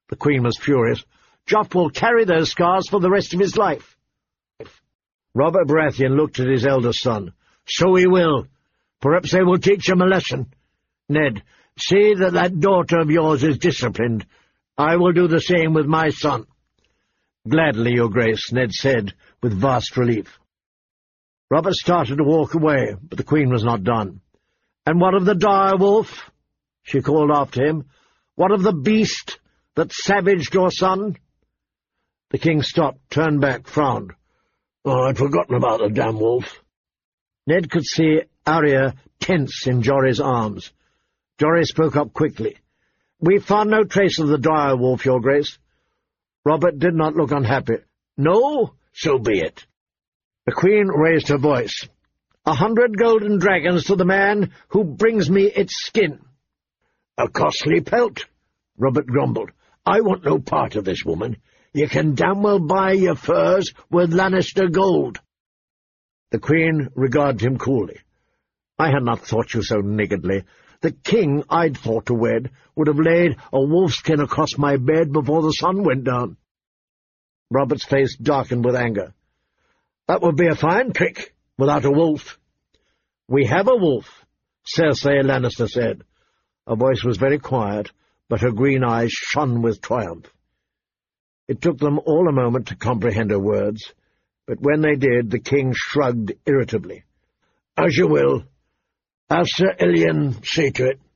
The Queen was furious. "Joff will carry those scars for the rest of his life." Robert Baratheon looked at his eldest son. "So he will. Perhaps they will teach him a lesson. Ned, see that that daughter of yours is disciplined. I will do the same with my son." "Gladly, Your Grace," Ned said, with vast relief. Robert started to walk away, but the Queen was not done. "And what of the dire wolf?" she called after him. "What of the beast that savaged your son?" The King stopped, turned back, frowned. "Oh, I'd forgotten about the damn wolf." Ned could see Arya tense in Jory's arms. Jory spoke up quickly. "We found no trace of the dire wolf, Your Grace." Robert did not look unhappy. "No? So be it." The Queen raised her voice. 100 golden dragons to the man who brings me its skin." "A costly pelt," Robert grumbled. "I want no part of this woman. You can damn well buy your furs with Lannister gold." The Queen regarded him coolly. "I had not thought you so niggardly. The king I'd thought to wed would have laid a wolfskin across my bed before the sun went down." Robert's face darkened with anger. "That would be a fine trick, without a wolf." "We have a wolf," Cersei Lannister said. Her voice was very quiet, but her green eyes shone with triumph. It took them all a moment to comprehend her words, but when they did, the king shrugged irritably. "As you will. As Sir Ilyn see to it."